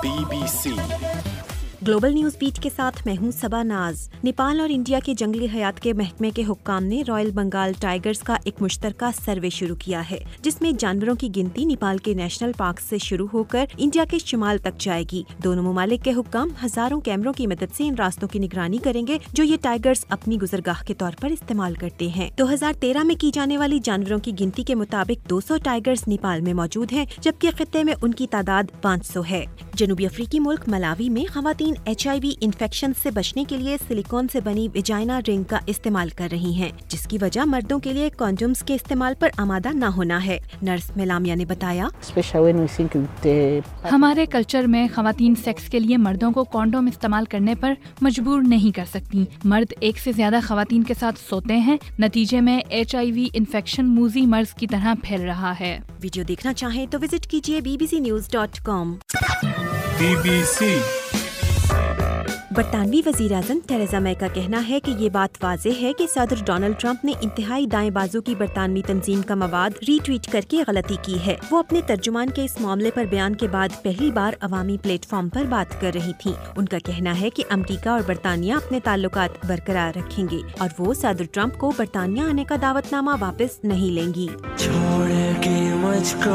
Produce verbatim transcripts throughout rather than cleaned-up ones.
Be B C global news beat کے ساتھ میں ہوں صبا ناز۔ نیپال اور انڈیا کے جنگلی حیات کے محکمے کے حکام نے رائل بنگال ٹائیگرز کا ایک مشترکہ سروے شروع کیا ہے، جس میں جانوروں کی گنتی نیپال کے نیشنل پارک سے شروع ہو کر انڈیا کے شمال تک جائے گی۔ دونوں ممالک کے حکام ہزاروں کیمروں کی مدد سے ان راستوں کی نگرانی کریں گے جو یہ ٹائیگرز اپنی گزرگاہ کے طور پر استعمال کرتے ہیں۔ دو ہزار تیرہ میں کی جانے والی جانوروں کی گنتی کے مطابق دو سو ٹائیگرز نیپال میں موجود ہیں، جبکہ خطے میں ان کی تعداد پانچ سو ہے۔ جنوبی افریقی ملک ملاوی میں خواتین ایچ آئی وی انفیکشن سے بچنے کے لیے سلیکون سے بنی ویجائنا رنگ کا استعمال کر رہی ہیں، جس کی وجہ مردوں کے لیے کانڈومز کے استعمال پر آمادہ نہ ہونا ہے۔ نرس میلامیا نے بتایا، ہمارے کلچر میں خواتین سیکس کے لیے مردوں کو کانڈوم استعمال کرنے پر مجبور نہیں کر سکتی۔ مرد ایک سے زیادہ خواتین کے ساتھ سوتے ہیں، نتیجے میں ایچ آئی وی انفیکشن موذی مرض کی طرح پھیل رہا ہے۔ ویڈیو دیکھنا چاہیں تو وزٹ کیجیے B B C news dot com. B B C برطانوی وزیر اعظم ٹریزا مے کا کہنا ہے کہ یہ بات واضح ہے کہ صدر ڈونلڈ ٹرمپ نے انتہائی دائیں بازو کی برطانوی تنظیم کا مواد ری ٹویٹ کر کے غلطی کی ہے۔ وہ اپنے ترجمان کے اس معاملے پر بیان کے بعد پہلی بار عوامی پلیٹ فارم پر بات کر رہی تھیں۔ ان کا کہنا ہے کہ امریکہ اور برطانیہ اپنے تعلقات برقرار رکھیں گے اور وہ صدر ٹرمپ کو برطانیہ آنے کا دعوت نامہ واپس نہیں لیں گی۔ چھوڑ کے مجھ کو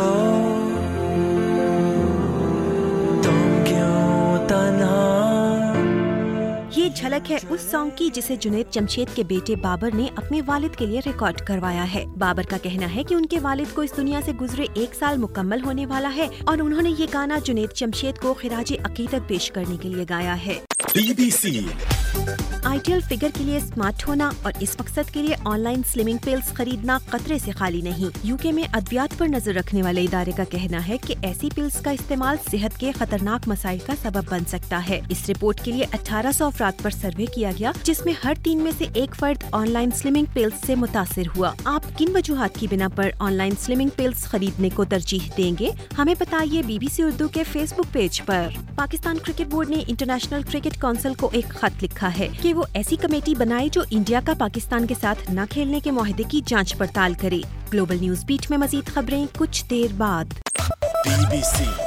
تم کیوں تنہا۔ یہ جھلک ہے اس سانگ کی جسے جنید جمشید کے بیٹے بابر نے اپنے والد کے لیے ریکارڈ کروایا ہے۔ بابر کا کہنا ہے کہ ان کے والد کو اس دنیا سے گزرے ایک سال مکمل ہونے والا ہے اور انہوں نے یہ گانا جنید جمشید کو خراج عقیدت پیش کرنے کے لیے گایا ہے۔ B B C ideal figure کے لیے اسمارٹ ہونا اور اس مقصد کے لیے آن لائن سلمنگ پلز خریدنا خطرے سے خالی نہیں۔ یو کے میں ادویات پر نظر رکھنے والے ادارے کا کہنا ہے کہ ایسی پلز کا استعمال صحت کے خطرناک مسائل کا سبب بن سکتا ہے۔ اس رپورٹ کے لیے اٹھارہ سو افراد پر سروے کیا گیا، جس میں ہر تین میں سے ایک فرد آن لائن سلمنگ پلز سے متاثر ہوا۔ آپ کن وجوہات کی بنا پر آن لائن سلمنگ پلز خریدنے کو ترجیح دیں گے؟ ہمیں بتائیے بی بی سی اردو کے فیس بک پیج پر۔ پاکستان کرکٹ بورڈ نے انٹرنیشنل کرکٹ کونسل کو ایک خط لکھا ہے کہ وہ ایسی کمیٹی بنائے جو انڈیا کا پاکستان کے ساتھ نہ کھیلنے کے معاہدے کی جانچ پڑتال کرے۔ گلوبل نیوز بیٹ میں مزید خبریں کچھ دیر بعد۔ Be B C